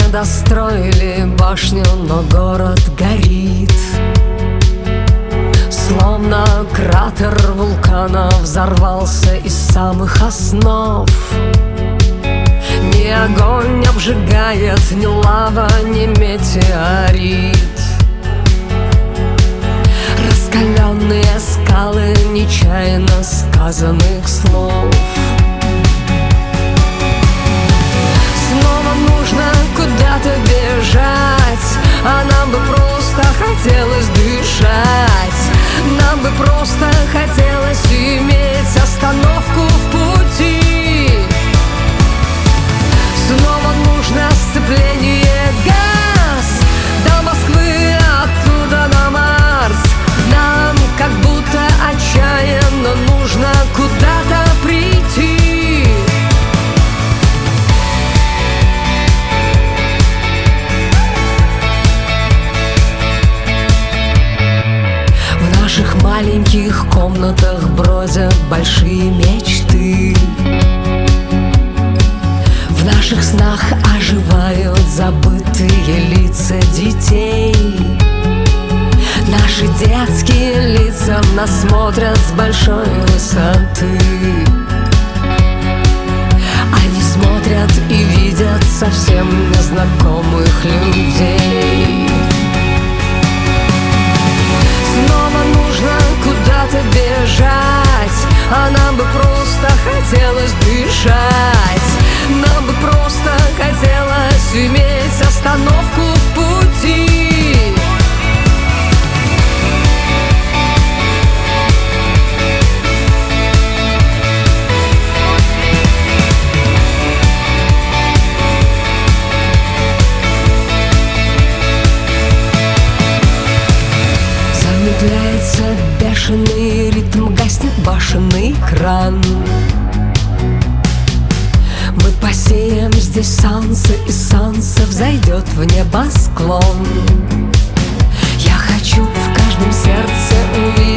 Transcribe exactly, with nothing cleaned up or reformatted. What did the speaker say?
достроили башню, но город горит. Словно кратер вулкана взорвался из самых основ. Ни огонь не обжигает, ни лава, ни метеорит. Раскаленные скалы нечаянно сказанных слов. Снова нужно куда-то бежать, а нам бы просто хотелось дышать. Нам бы просто хотелось иметь остановку в пути. Снова нужно сцепление, газ до Москвы, оттуда на Марс. Нам как будто отчаянно нужно куда-то прийти. В наших маленьких комнатах бродят большие мечты. В наших снах оживают забытые лица детей. Наши детские лица нас смотрят с большой высоты. Они смотрят и видят совсем незнакомых людей. Снова нужно куда-то бежать, а нам бы просто хотелось дышать. Нам бы просто хотелось иметь остановку в пути. Замедляется бешеный ритм, гаснет башенный кран. Мы посеем здесь солнце, и солнце взойдет в небосклон. Я хочу в каждом сердце увидеть